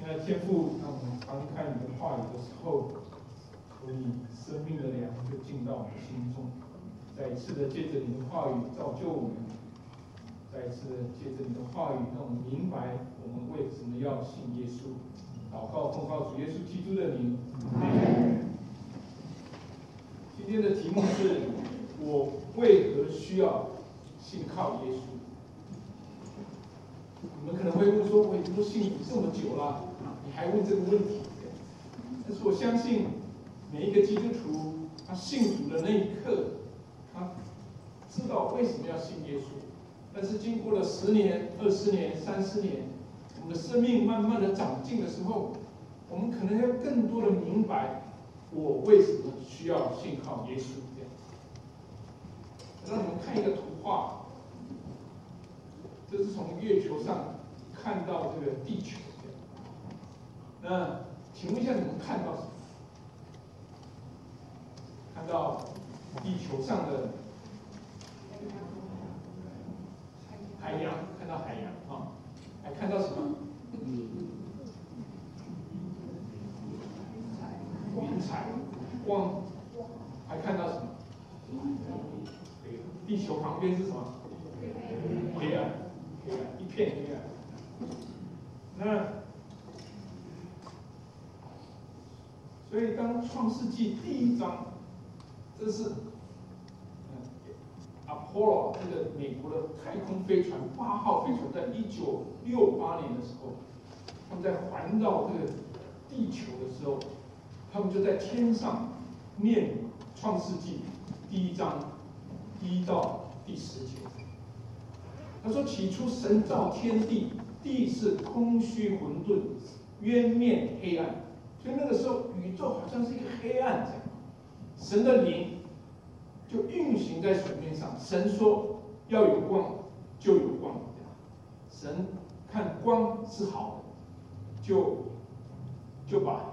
亲爱的天父，让我们翻开你的话语的时候，所以生命的粮就进到我们心中，再一次的借着你的话语造就我们，再一次的借着你的话语让我们明白我们为什么要信耶稣。祷告奉靠主耶稣基督的名。今天的题目是：我为何需要信靠耶稣？你们可能会问说：我已经都信主这么久了，你还问这个问题？但是我相信每一个基督徒，他信主的那一刻，他知道为什么要信耶稣。但是经过了10年、20年、30年，我们的生命慢慢的长进的时候，我们可能要更多的明白，我为什么需要信靠耶稣。让你们看一个图画，这是从月球上看到这个地球。那请问一下，你们看到什么？看到地球上的海洋，看到海洋啊，还看到什么？云彩、光，还看到什么？地球旁边是什么？黑暗，黑暗，一片黑暗。那所以当创世纪第1章，这是Apollo 这个美国的太空飞船8号飞船，在1968年的时候，他们在环绕这个地球的时候，他们就在天上念创世纪第1章1到第10节。他说：“起初神造天地，地是空虚混沌，渊面黑暗。”所以那个时候，宇宙好像是一个黑暗这样。神的灵就运行在水面上。神说要有光，就有光。神看光是好的，就把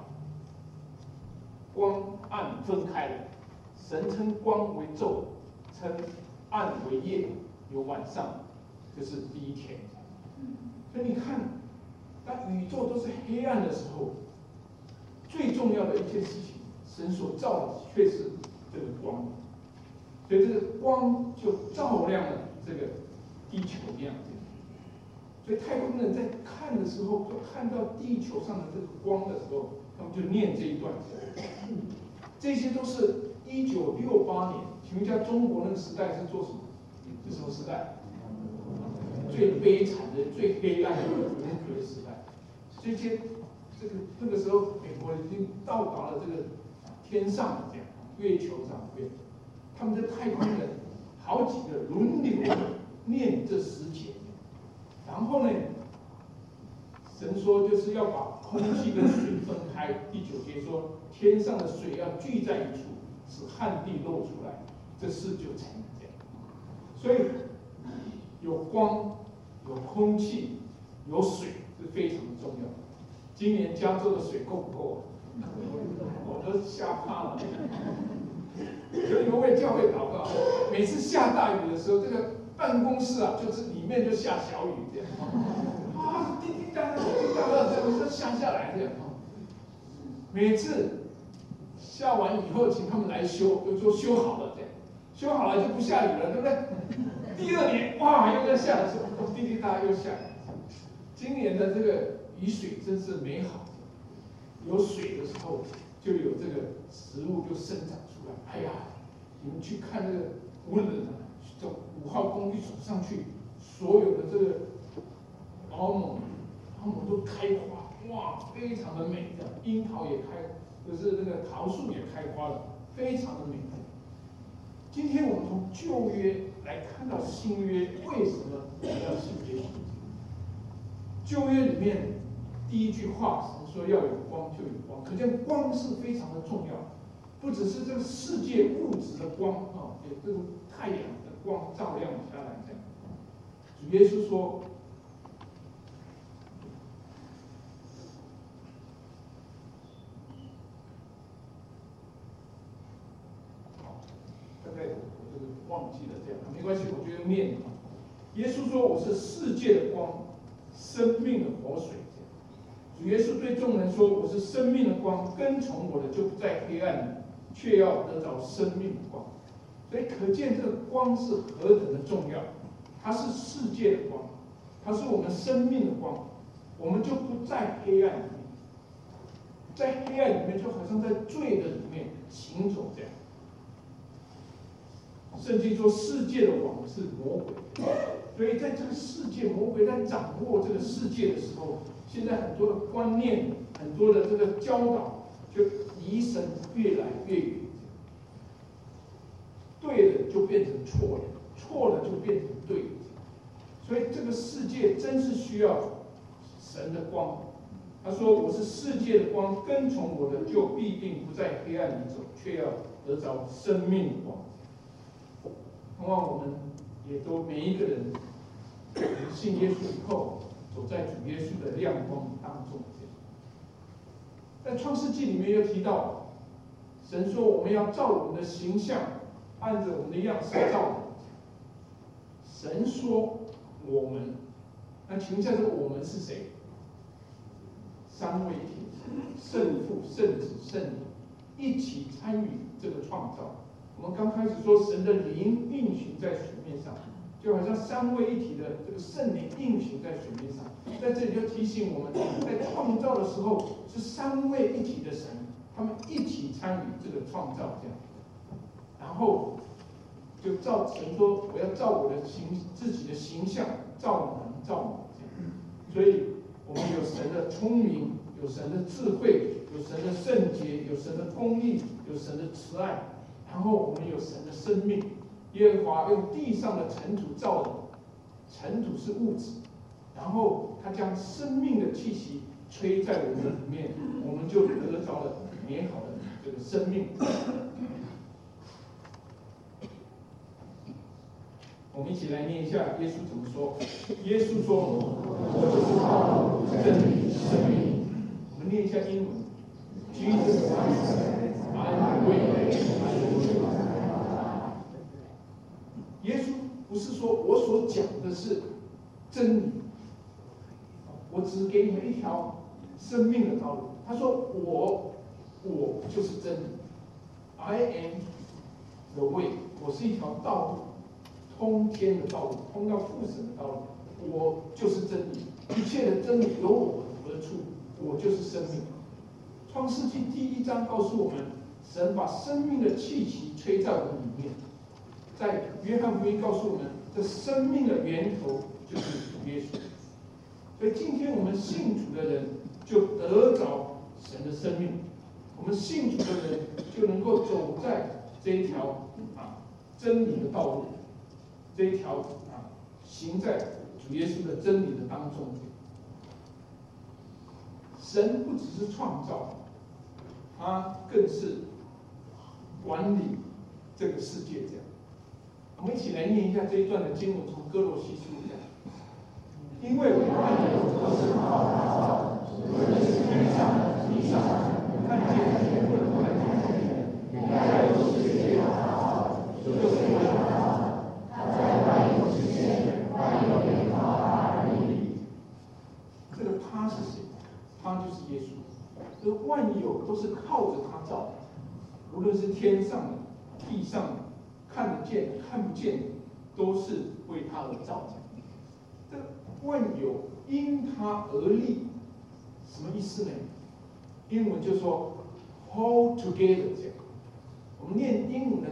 光暗分开了。神称光为昼，称暗为夜，有晚上，这是第1天。所以你看，当宇宙都是黑暗的时候，最重要的一件事情，神所造的却是这个光。所以这个光就照亮了这个地球的样子。所以太空人在看的时候，就看到地球上的这个光的时候，他们就念这一段。这些都是1968年，请问一下，中国那个时代是做什么？是什么时代？最悲惨的、最黑暗的文革时代。那个时候，美国已经到达了这个天上的这样月球上面，他们的太空人好几个轮流念这10节，然后呢，神说就是要把空气跟水分开。第9节说，天上的水要聚在一处，使旱地露出来，这事就成了这样。所以有光、有空气、有水是非常的重要。今年加州的水够不够啊？我都吓怕了。所以你们为教会祷告，每次下大雨的时候，这个办公室啊，就是里面就下小雨这样，滴滴答答，滴滴答答，这样下下来这样。每次下完以后，请他们来修，就说修好了这样，修好了就不下雨了，对不对？第2年，哇，又在下的时候，滴滴答答又下来。今年的这个雨水真是美好，有水的时候，就有这个食物就生长出来。哎呀，你们去看这个无人啊，走5号公寓走上去，所有的这个澳门都开花，哇，非常的美的，樱桃也开，就是那个桃树也开花了，非常的美。今天我们从旧约来看到新约，为什么我们要信耶稣？旧约里面第1句话，神说要有光就有光，可见光是非常的重要，不只是这个世界物质的光啊，也这个太阳的光照亮下来这样。主耶稣说，大概我这个忘记了这样，没关系，我就念。耶稣说：“我是世界的光，生命的活水。” 主耶稣对众人说：“我是生命的光，跟从我的就不在黑暗里，却要得着生命的光。”所以可见这个光是何等的重要，它是世界的光，它是我们生命的光，我们就不在黑暗里面，在黑暗里面就好像在罪的里面行走这样。圣经说世界的网是魔鬼，所以在这个世界，魔鬼在掌握这个世界的时候，现在很多的观念，很多的这个教导，就离神越来越远。对的就变成错了，错了就变成对的。所以这个世界真是需要神的光。他说：“我是世界的光，跟从我的就必定不在黑暗里走，却要得着生命的光。”盼望我们也都每一个人信耶稣以后，走在主耶稣的亮光当中。在创世纪里面又提到，神说我们要照我们的形象，按着我们的样式造人。神说我们，那请问一下，这个我们是谁？三位一体，圣父、圣子、圣灵一起参与这个创造。我们刚开始说神的灵运行在水面上，就好像三位一体的这个圣灵运行在水面上。在这里就提醒我们，在创造的时候是三位一体的神，他们一起参与这个创造，这样。然后就照神说，我要照我的自己的形象造人造我，这样。所以我们有神的聪明，有神的智慧，有神的圣洁，有神的公义，有神的慈爱。然后我们有神的生命，耶和华用地上的尘土造人，尘土是物质，然后他将生命的气息吹在我们的里面，我们就得着了美好的这个生命。我们一起来念一下耶稣怎么说。耶稣说：“我就是道路、真理、生命。”我们念一下英文 ：Jesus Christ, I am the way, I am the truth. 耶稣不是说我所讲的是真理，我只给你们一条生命的道路。他说我就是真理 ，I am the way， 我是一条道路，通天的道路，通到父神的道路。我就是真理，一切的真理由我而出，我就是生命。创世纪第1章告诉我们，神把生命的气息吹在我们里面。在约翰福音告诉我们，这生命的源头就是主耶稣。所以今天我们信主的人就得着神的生命，我们信主的人就能够走在这一条真理的道路，这一条行在主耶稣的真理的当中。神不只是创造，他更是管理这个世界这样。我们一起来念一下这一段的经文，从哥罗西书这样。因为我万有都是靠他造的，无论是天上的、地上的，看见的、不能看见的，一概都是借着他造的，就是为他造的。他在万有之前，万有也靠他而立。这个他是谁？他就是耶稣。这个万有都是靠着他造的，无论是天上的、地上的。看得见的、看不见的，都是为他而造的。这万有因他而立，什么意思呢？英文就说 hold together 这样。我们念英文的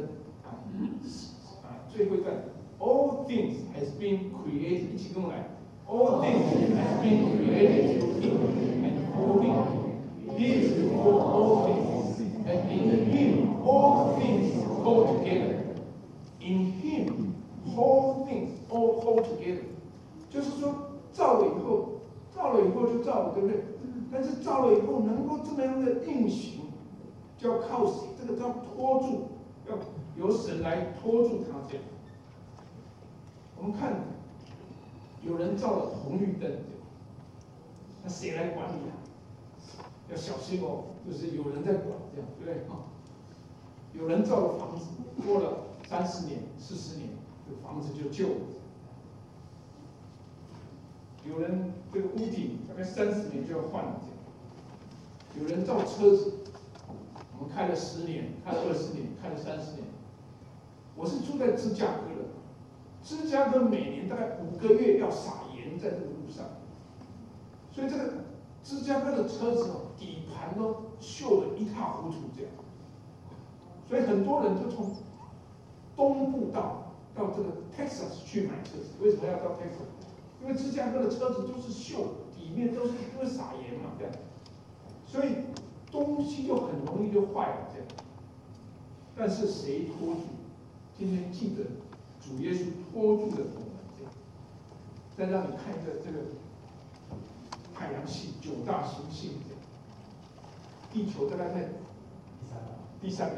最后一段 ，all things has been created， 一起跟我来 ，all things has been created through him and for him. He is before all things, and in him all things hold together.In him, all things all hold together， 就是说造了以后就造了，对不对？但是造了以后能够这么样的运行，就要靠谁？这个叫拖住，要由神来拖住它。这样，我们看有人造了红绿灯，那谁来管理啊？要小心哦，就是有人在管，这样对不对？有人造了房子，过了30年、40年，这个房子就旧了。有人这个屋顶大概30年就要换了，这样。 有人造车子，我们开了10年，开了20年，开了30年。我是住在芝加哥的，芝加哥每年大概5个月要撒盐在这个路上，所以这个芝加哥的车子底盘都锈得一塌糊涂这样。所以很多人就从东部到这个 Texas 去买车子。为什么要到 Texas？ 因为芝加哥的车子都是锈，里面都是因为撒盐嘛，这样，所以东西就很容易就坏了这样。但是谁拖住？今天记得主耶稣拖住了我们这样。再让你看一个这个太阳系9大行星这样，地球大概在第三个。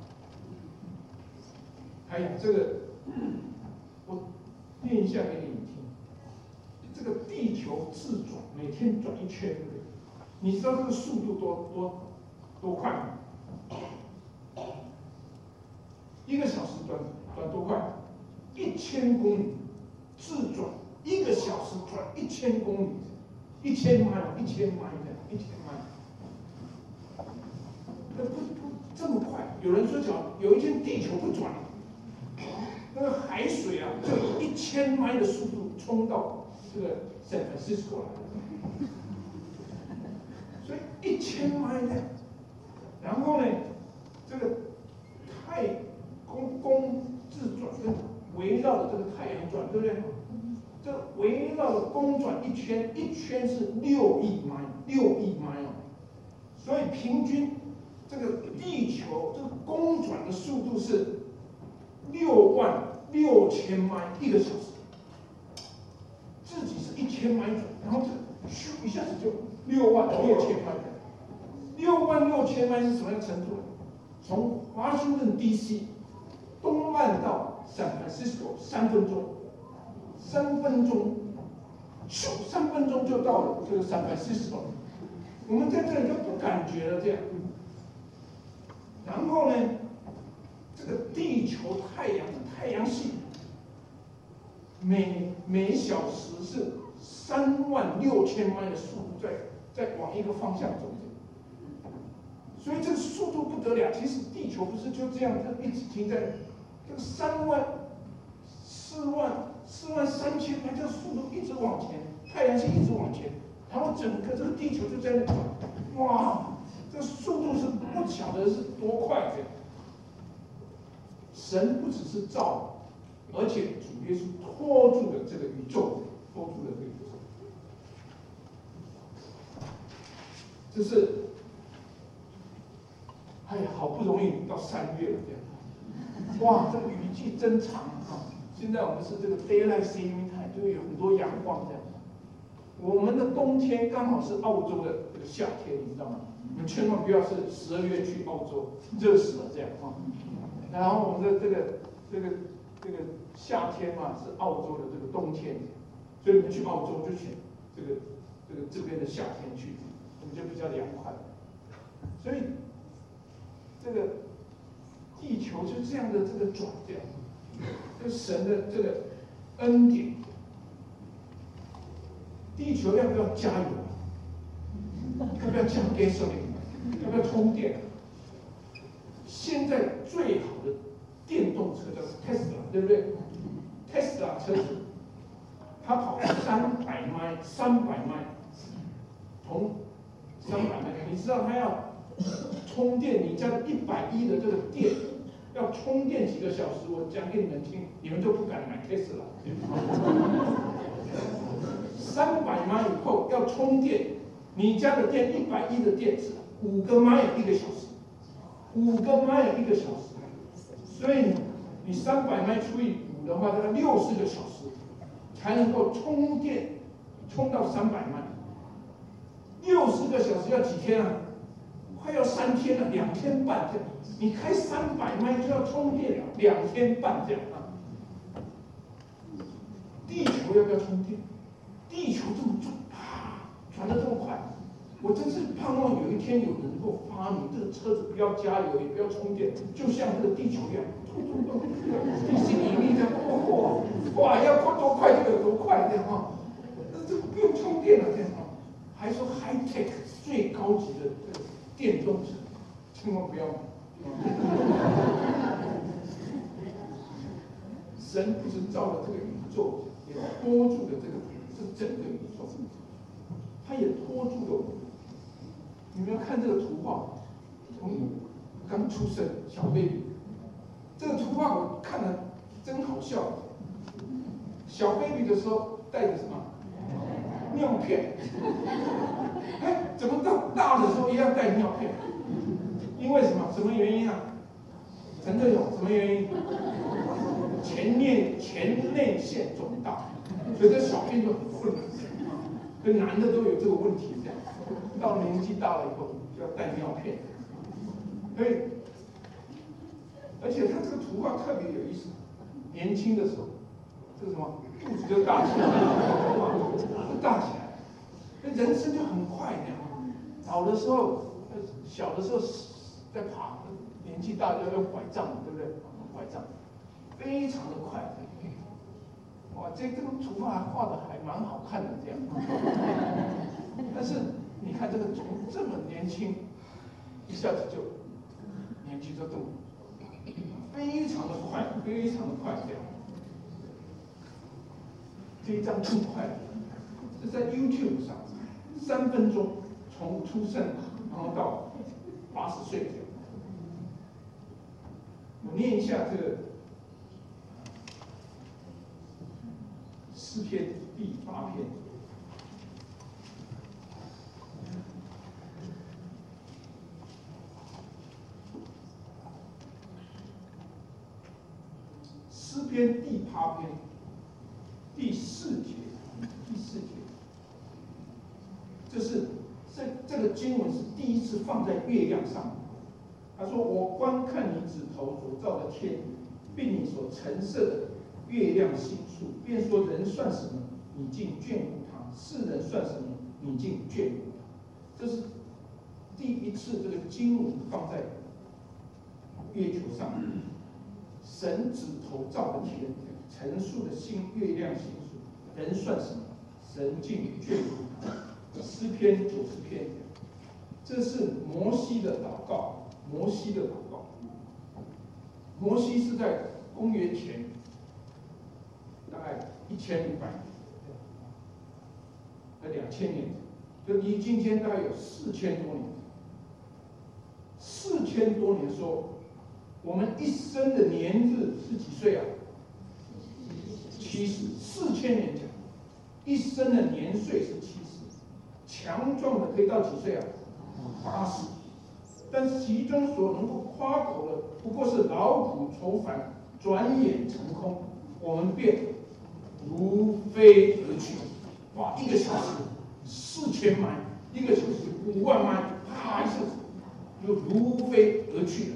哎呀，这个我念一下给你们听。这个地球自转，每天转1圈，对不对？你知道这个速度多快吗？1个小时转多快？1000公里自转，1个小时转1000公里，1000迈，1000迈这样，1000迈。不这么快？有人说讲，有一天地球不转了，那个海水啊，就以1000迈的速度冲到这个 San Francisco 来，所以1000迈呢，然后呢，这个公自转跟围绕着这个太阳转，对不对？这围绕着公转1圈，1圈是6亿迈，6亿迈哦。所以平均这个地球这个公转的速度是66000迈1个小时。自己是1000迈转，然后这个咻一下子就66000迈。66000迈是什么样程度呢？从华盛顿 DC 东岸到 San Francisco 3分钟，3分钟，咻，3分钟就到了这个 San Francisco。我们在这里就不感觉了这样。然后呢，这个地球太阳系每小时是36000迈的速度在往一个方向走。所以这个速度不得了。其实地球不是就这样，它一直停在这个43000迈，这个速度一直往前，太阳系一直往前，然后整个这个地球就在那转，哇，这个速度是不晓得是多快这样。神不只是造，而且主耶稣拖住了这个宇宙，拖住了这个宇宙。这是。哎呀，好不容易到3月了，这样，哇，这个雨季真长啊！现在我们是这个 daylight saving time，就有很多阳光这样。我们的冬天刚好是澳洲的这个夏天，你知道吗？你们千万不要是12月去澳洲，热死了这样啊！然后我们的这个夏天嘛，是澳洲的这个冬天，所以你们去澳洲就选这边的夏天去，我们就比较凉快。所以。这个地球就这样的这个转掉，这神的这个恩典，地球要不要加油？要不要加 gasoline？ 要不要充电？现在最好的电动车叫 Tesla， 对不对 ？Tesla 车子，它跑300迈，从300迈，你知道它要。充电，你家的110的这个电要充电几个小时？我讲给你们听，你们就不敢买 Tesla 了。300迈以后要充电，你家的电110的电是5个迈1个小时，5个迈1个小时，所以你300迈除以5的话，大概60个小时才能够充电，充到300迈。60个小时要几天啊？快要3天了，2天半这样。你开300迈就要充电2天半这样啊。地球要不要充电？地球这么重，啪，转得这么快，我真是盼望有一天有人能够发明这个车子不要加油，也不要充电，就像这个地球一样，地心引力这样，哇，要快多快就有多快这样啊。这不用充电了这样啊。 还说 high tech 最高级的这个电动车，千万不要买。神不是造了这个宇宙，也托住了这整个宇宙，他也托住了我们。你们要看这个图画，从刚出生小 baby， 这个图画我看了真好笑。小 baby 的时候带着什么？尿片。哎，怎么到大的时候一样带尿片？因为什么？什么原因啊？陈队长，什么原因？前列腺肿大，所以这小便就很困难。跟男的都有这个问题，这样到了年纪大了以后就要带尿片。所以，而且他这个图画特别有意思。年轻的时候，这个什么肚子就大起来，大起来。那人生就很快那样。老的时候，小的时候在爬，年纪大要用拐杖，对不对？拐杖，非常的快。哇，这个图画画的还蛮好看的这样。但是你看这个从这么年轻，一下子就年纪就这么非常的快，非常的快这样。这一张更快了，是在 YouTube 上，3分钟从出生然后到80岁这样。我念一下这个诗篇第8篇。诗篇第8篇第4节，这是这个经文是第一次放在月亮上。他说：“我观看你指头所造的天，并你所陈设的月亮星宿，便说人算什么，你竟眷顾他；世人算什么，你竟眷顾他。”这是第一次这个经文放在月球上。神指头造的天，陈述的月亮星宿，人算什么？神竟眷顾他。诗篇90篇，这是摩西的祷告。摩西是在公元前大概1500年，2000年，就离今天大概有4000多年。4000多年说，我们一生的年日是几岁啊？70，4000年讲，一生的年岁是70，强壮的可以到几岁啊？80。但其中所能够夸口的，不过是劳苦愁烦，转眼成空，我们便如飞而去。哇，1个小时4000迈，1个小时5万迈，啪一下子就如飞而去了。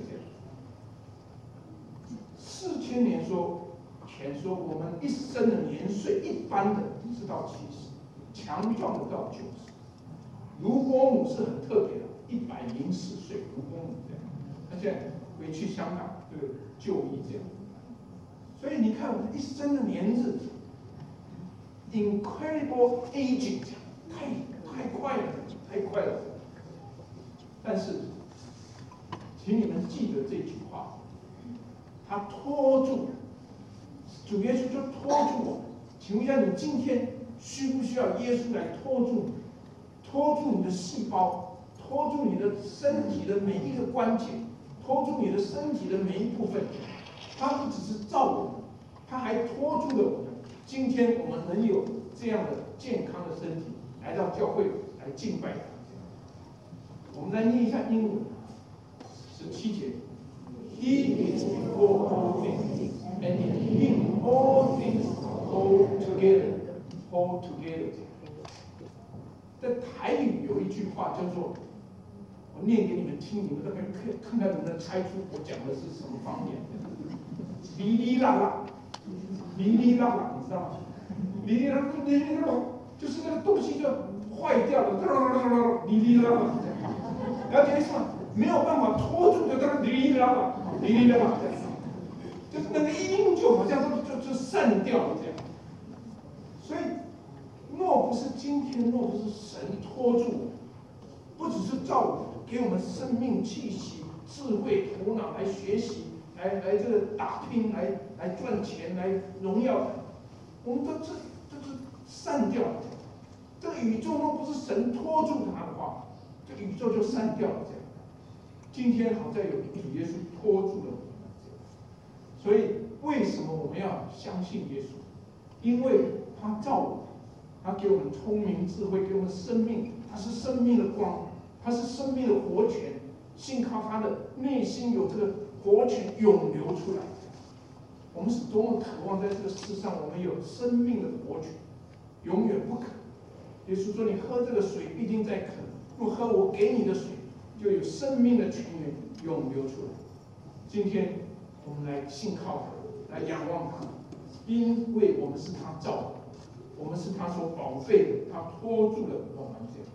这样，4000年前说，我们一生的年岁，一般的是到70，强壮的到90。卢波姆是很特别的。104岁，卢波姆这样，他现在回去香港这个就医这样，所以你看我们一生的年日 ，incredible aging， 太快了，太快了。但是，请你们记得这句话，他拖住，主耶稣就拖住我。请问一下，你今天需不需要耶稣来拖住你，拖住你的细胞？拖住你的身体的每一个关节，拖住你的身体的每一部分。他不只是造我们，他还拖住了我们。今天我们能有这样的健康的身体，来到教会来敬拜他。我们来念一下英文，17节 ：He is before all things, and in Him all things hold together。在台语有一句话叫做。我念给你们听，你们那边看看能不能猜出我讲的是什么方面？哩哩啦啦，哩哩啦啦，你知道吗？哩哩啦啦，哩哩啦啦，就是那个东西就坏掉了，哩哩啦啦，了解意思吗？没有办法拖住，就哩哩啦啦，哩哩啦啦，就是那个音就好像就散掉了这样。所以，若不是今天天若不是神托住我，不只是造我，给我们生命气息、智慧、头脑来学习，来这个打拼，来赚钱，来荣耀，我们这是散掉了。这个宇宙若不是神托住它的话，这个宇宙就散掉了。这样，今天好在有主耶稣托住了我们。所以为什么我们要相信耶稣？因为他造我们，他给我们聪明智慧，给我们生命，他是生命的光，他是生命的活泉。信靠他的内心有这个活泉涌流出来。我们是多么渴望在这个世上，我们有生命的活泉，永远不渴。耶稣说：“你喝这个水，必定在渴；若喝我给你的水，就有生命的泉源涌流出来。”今天我们来信靠他，来仰望他，因为我们是他造的，我们是他所宝贝的，他托住了我们。这样，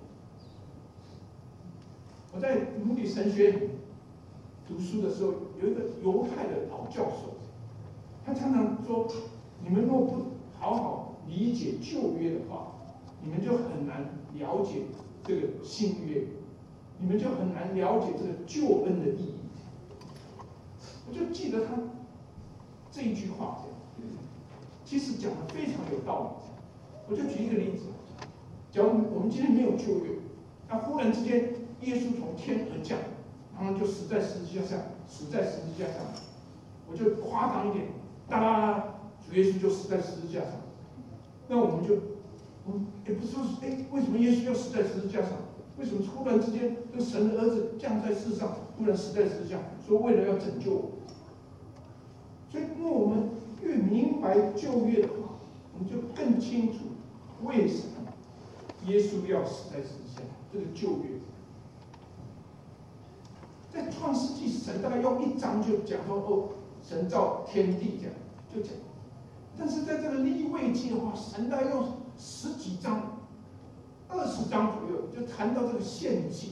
我在母理神学里读书的时候，有一个犹太的老教授，他常常说：“你们若不好好理解旧约的话，你们就很难了解这个新约，你们就很难了解这个救恩的意义。”我就记得他这一句话，这样，其实讲的非常有道理。我就举一个例子，假如我们今天没有旧约，那忽然之间耶稣从天而降，然后就死在十字架上，我就夸张一点，主耶稣就死在十字架上，那我们也不是说，为什么耶稣要死在十字架上？为什么突然之间这个神的儿子降在世上，突然死在十字架，说为了要拯救我？所以，因为我们越明白旧约的话，我们就更清楚为什么耶稣要死在十字架。这个旧约，在创世纪，神大概用1章就讲说，神造天地这样就讲。但是在这个利未记的话，神大概用10几章、20章左右，就谈到这个献祭。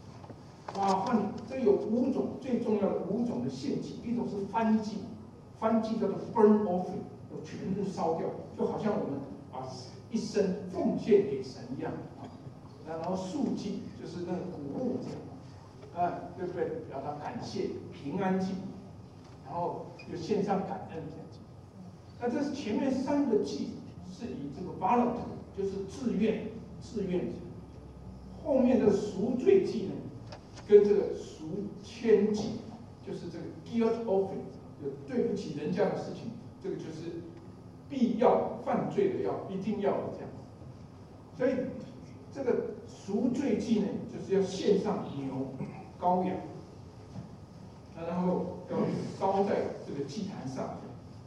这有5种最重要的5种的献祭，一种是燔祭。燔祭叫做 burn offering， 就全部烧掉，就好像我们把一生奉献给神一样。然后素祭就是那个谷物这样，对不对？表达感谢，平安祭，然后就献上感恩这样。那这是前面3个祭是以这个 voluntary， 就是自愿。后面的赎罪祭呢，跟这个赎愆祭，就是这个 guilt offering。就对不起人家的事情，这个就是必要犯罪的一定要的这样。所以这个赎罪祭呢，就是要献上牛、羔羊，然后要烧在这个祭坛上。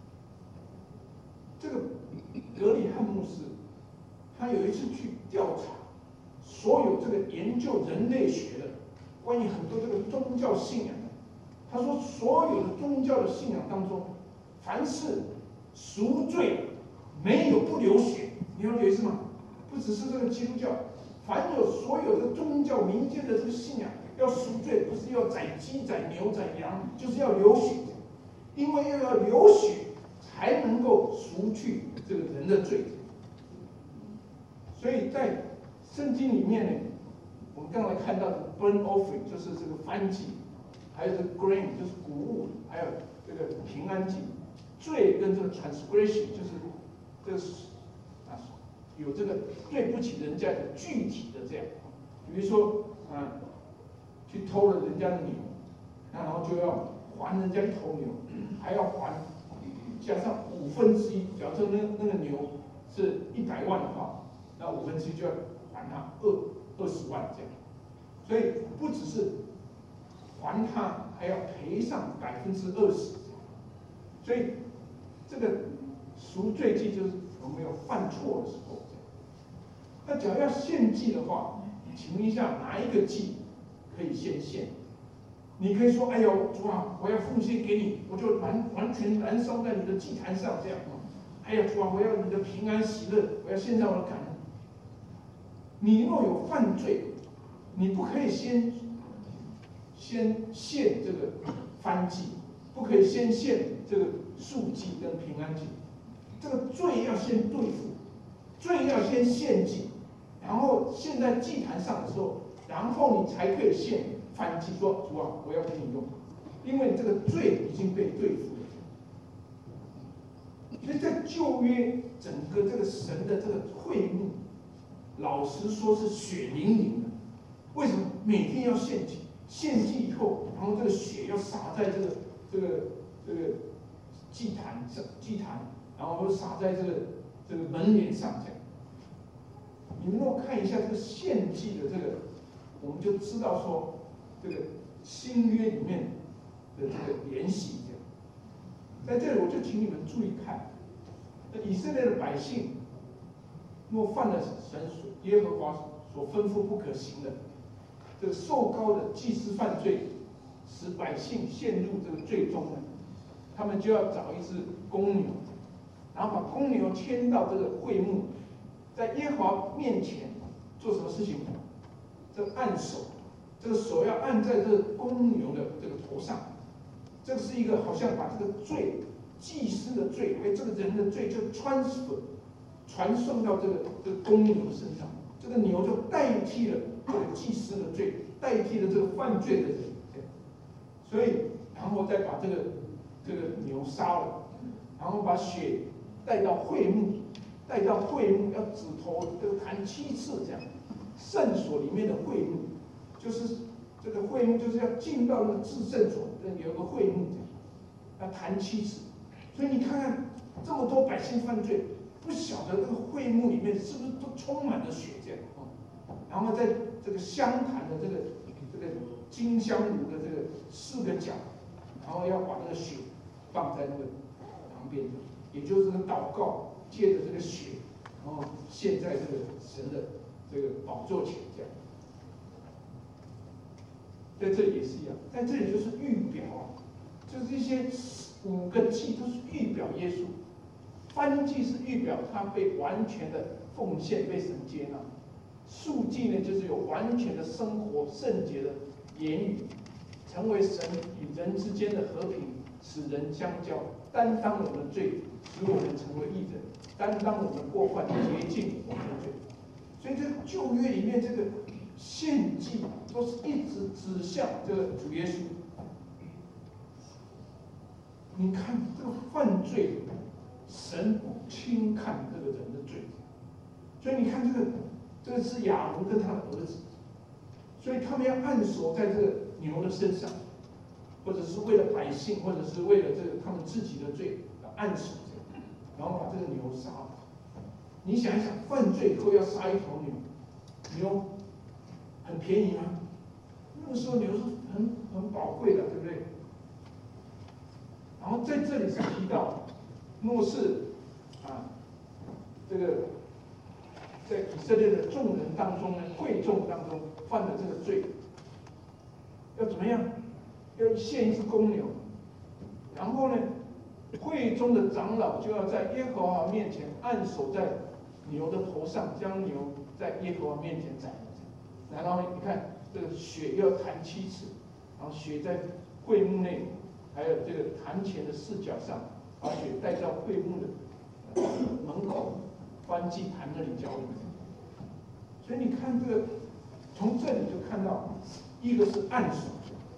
这个格里汉牧师，他有一次去调查所有这个研究人类学的关于很多这个宗教信仰。他说，所有的宗教的信仰当中，凡是赎罪，没有不流血。你了解意思吗？不只是这个基督教，凡有所有的宗教民间的这个信仰，要赎罪，不是要宰鸡、宰牛、宰羊，就是要流血，因为要流血才能够赎去这个人的罪。所以在圣经里面呢，我们刚才看到的 burnt offering 就是这个燔祭。还有这个 grain 就是谷物，还有这个平安祭，罪跟这个 transgression 就是这个有这个对不起人家的具体的这样，比如说去偷了人家的牛，然后就要还人家1头牛，还要还加上1/5。假设那个牛是100万的话，那1/5就要还他20万这样。所以不只是还他，还要赔上20%。所以这个赎罪祭就是我们有犯错的时候。那假如要献祭的话，请问一下哪一个祭可以先献？你可以说：“哎呦，主啊，我要奉献给你，我就完全燃烧在你的祭坛上，这样。哎呀，主啊，我要你的平安喜乐，我要献上我的感恩。”你若有犯罪，你不可以先献这个燔祭，不可以先献这个素祭跟平安祭。这个罪要先对付，罪要先献祭， 然后献在祭坛上的时候，然后你才可以献燔祭，说主啊，我要给你用，因为这个罪已经被对付了。所以在旧约整个这个神的这个会幕，老实说是血淋淋的。为什么？每天要献祭，献祭以后，然后这个血要洒在这个祭坛上，然后洒在这个门帘上，这样。你能够看一下这个献祭的这个，我们就知道说，这个新约里面的这个联系这样。在这里，我就请你们注意看，以色列的百姓若犯了神耶和华所吩咐不可行的，这个受膏的祭司犯罪，使百姓陷入这个罪中呢，他们就要找一只公牛，然后把公牛牵到这个会幕，在耶和华面前做什么事情？这个按手，这个手要按在这个公牛的这个头上，这个是一个好像把这个罪，祭司的罪，这个人的罪就传送到这个公牛的身上，这个牛就代替了这个祭司的罪，代替了这个犯罪的人，所以然后再把这个牛杀了，然后把血带到会幕，要指头这个弹7次这样。圣所里面的会幕，就是这个会幕就是要进到那个至圣所，有个会幕这样，要弹7次。所以你看看这么多百姓犯罪，不晓得这个会幕里面是不是都充满了血这样啊？然后在这个香坛的这个金香炉的这个4个角，然后要把那个血放在那个旁边，也就是这个祷告借着这个血，然后献在这个神的这个宝座前这样。在这里也是一样，在这里就是预表啊，就是这些5个祭都是预表耶稣，燔祭是预表他被完全的奉献，被神接纳；赎祭呢，就是有完全的生活圣洁的言语，成为神与人之间的和平，使人相交，担当我们的罪，使我们成为义人，担当我们的过犯，洁净我们的罪。所以这个旧约里面这个献祭都是一直指向这个主耶稣。你看这个犯罪，神不轻看这个人的罪，所以你看这个是亚伦跟他的儿子，所以他们要按手在这个牛的身上，或者是为了百姓，或者是为了这个他们自己的罪按手，然后把这个牛杀了。你想一想，犯罪以后要杀一头牛很便宜吗？那个时候牛是很宝贵的，对不对？然后在这里是提到，若是这个在以色列的众人当中呢，会众当中犯了这个罪，要怎么样？要献一只公牛，然后呢，会中的长老就要在耶和华面前按手在牛的头上，将牛在耶和华面前宰。然后你看这个血要弹7次，然后血在会幕内，还有这个坛前的4角上，把血带到会幕的门口燔祭坛那里浇淋。所以你看这个，从这里就看到，一个是按手，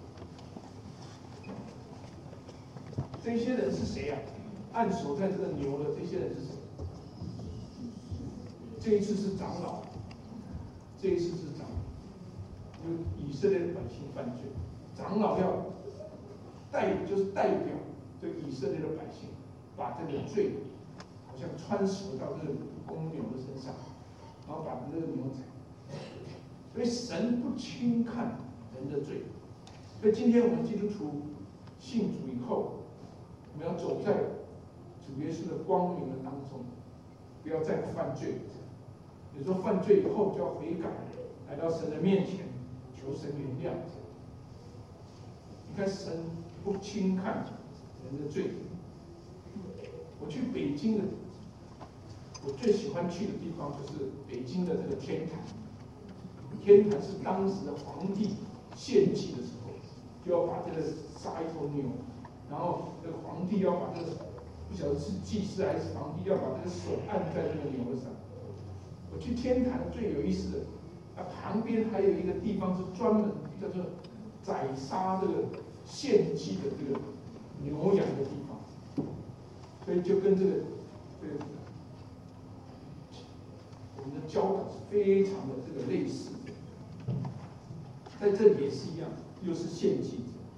这些人是谁呀？按手在这个牛的这些人是谁？这一次是长老，这一次是长老，就以色列的百姓犯罪，长老要就是代表这个以色列的百姓，把这个罪好像穿锁到这个公牛的身上，然后把这个牛宰。所以神不轻看人的罪。所以今天我们基督徒信主以后，我们要走在主耶稣的光明的当中，不要再犯罪。有时候犯罪以后就要悔改，来到神的面前求神原谅。你看神不轻看人的罪。我去北京的，我最喜欢去的地方就是北京的这个天坛。天坛是当时的皇帝献祭的时候，就要把这个杀一头牛，然后这个皇帝要把这个不晓得是祭司还是皇帝要把这个手按在这个牛上， 我去天坛最有意思的，旁边还有一个地方是专门叫做宰杀这个献祭的这个牛羊的地方，所以就跟这个我们的教导是非常的这个类似。在这里也是一样，又是献祭。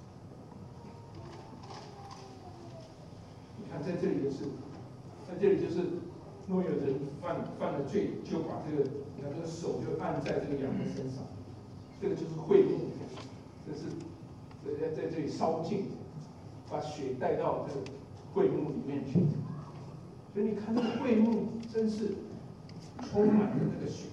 你看，在这里也是，在这里就是，若有人犯了罪，就把这个，你看这个手就按在这个羊的身上，这个就是会幕，这是在这里烧尽，把血带到这个会幕里面去。所以你看这个会幕真是充满了那个血。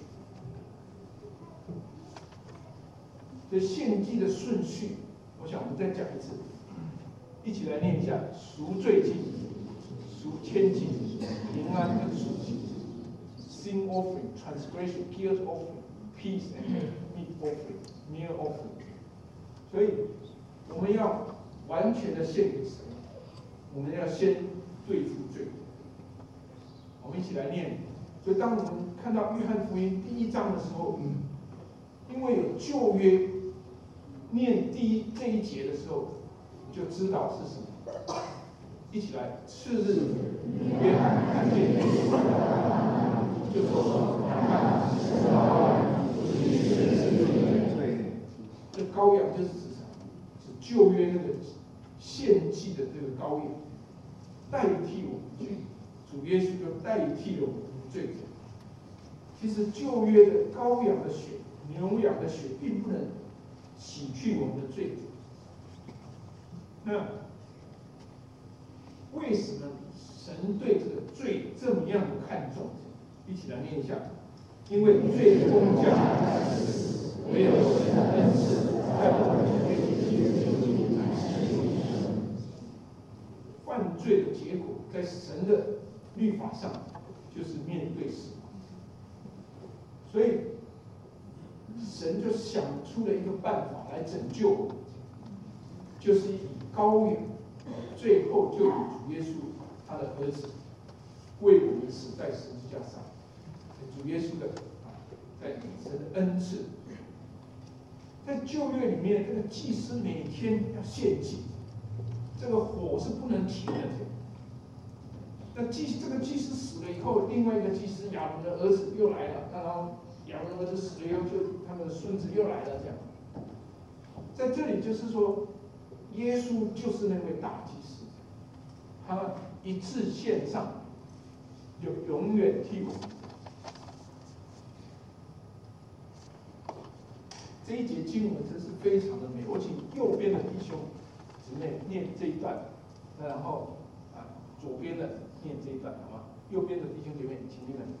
所以献祭的顺序，我想我们再讲一次，一起来念一下：赎罪祭、赎愆祭、平安跟赎祭 ，sin offering, transgression, guilt offering, peace and meat offering, meal offering。所以我们要完全的献给神，我们要先对付罪。我们一起来念。所以当我们看到约翰福音第1章的时候，因为有旧约。念这一节的时候，你就知道是什么。一起来，次日，约翰看见耶稣，就说：“看，是羔羊，这羔羊就是指什么？是旧约那个献祭的这个羔羊，代替我们罪。主耶稣就代替了我们的罪。其实旧约的羔羊的血、牛羊的血，并不能洗去我们的罪。那为什么神对这个罪这么样的看重？一起来念一下。因为罪的工价在死，唯有神的恩赐在我们里面。犯罪的结果，在神的律法上，就是面对死亡。所以神就想出了一个办法来拯救我们，就是以羔羊，最后就以主耶稣他的儿子为我们死在十字架上。主耶稣的在神的恩赐，在旧约里面，这个祭司每天要献祭，这个火是不能停的。那这个祭司死了以后，另外一个祭司亚伦的儿子又来了，然后亚伦的儿子死了以后，就他们的孙子又来了，这样。在这里就是说，耶稣就是那位大祭司，他一次献上，就永远替我们。这一节经文真是非常的美，我请右边的弟兄姊妹念这一段，然后左边的念这一段，好吗？右边的弟兄姐妹，请你们。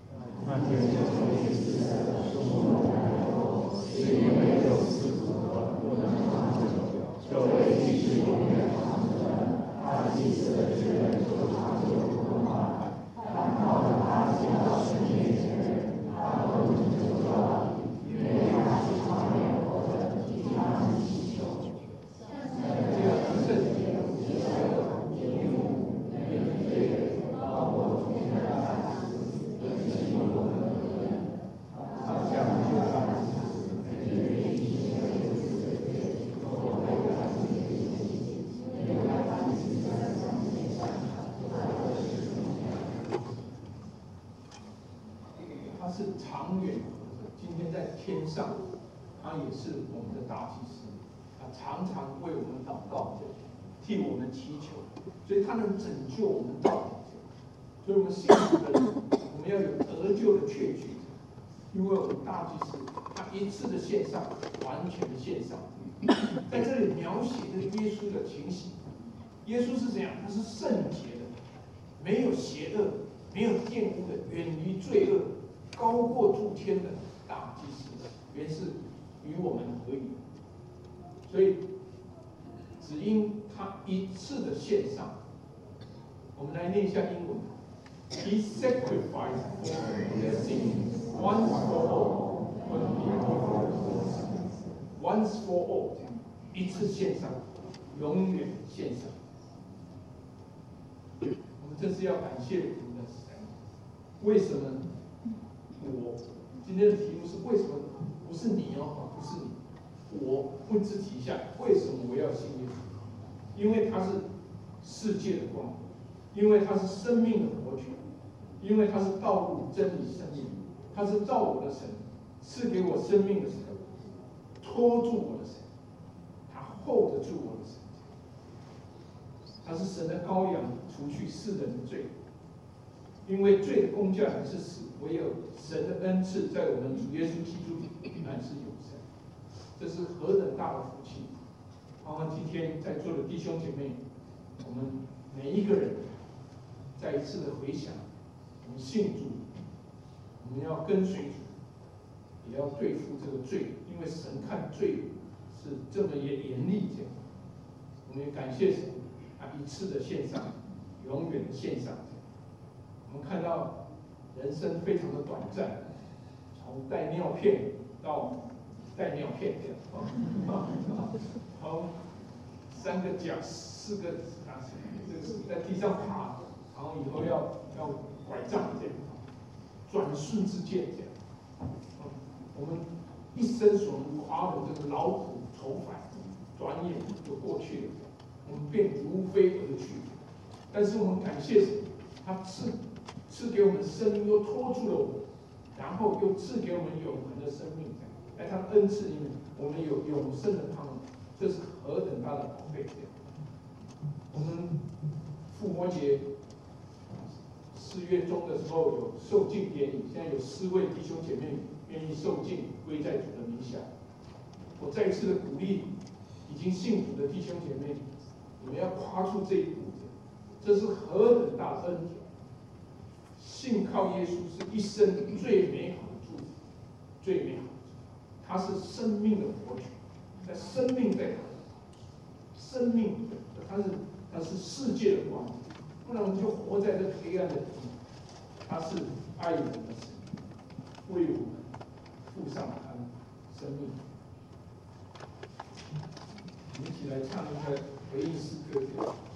天上，他也是我们的大祭司，他常常为我们祷告，替我们祈求，所以他能拯救我们到底。所以我们信主的人，我们要有得救的确据，因为我们大祭司他一次的献上，完全的献上。在这里描写这个耶稣的情形，耶稣是怎样？他是圣洁的，没有邪恶，没有玷污的，远离罪恶，高过诸天的大祭司。原是与我们合一，所以只因他一次的献上，我们来念一下英文。He sacrificed for their sins once for all, once for all， 一次献上，永远献上。我们这是要感谢我们的神，为什么？ 我今天的题目是为什么不是你哦，不是你。我问自己一下，为什么我要信耶稣？因为他是世界的光，因为他是生命的活泉，因为他是道路、真理、生命，他是造我的神，赐给我生命的神，托住我的神，他 hold 得住我的神，他是神的羔羊，除去世人的罪。因为罪的工价乃是死，唯有神的恩赐在我们主耶稣基督里乃是永生。这是何等大的福气！盼望今天在座的弟兄姐妹，我们每一个人再一次的回想，我们信主，我们要跟随主，也要对付这个罪，因为神看罪是这么严厉这样。我们也感谢神，他一次的献上，永远的献上。我们看到人生非常的短暂，从带尿片到带尿片这样，从3个脚4个这个在地上爬，然后以后要拐杖这样，转瞬之间这样，我们一生所能花的这个劳苦愁烦，转眼就过去了，我们便如飞而去。但是我们感谢神，他赐给我们生命，又托住了我们，然后又赐给我们永恒的生命。在他的恩赐里面，我们有永生的盼望，这是何等大的宝贝！我们复活节4月中的时候有受浸典礼，现在有4位弟兄姐妹愿意受浸，归在主的名下。我再一次的鼓励已经信主的弟兄姐妹，你们要跨出这一步，这是何等大的恩典！信靠耶稣是一生最美好的祝福，最美好的祝福。他是生命的活泉，在生命在生命，他是世界的光，不然我们就活在这黑暗的地方。他是爱我们的神，为我们付上他的生命。我们一起来唱一个回应诗歌。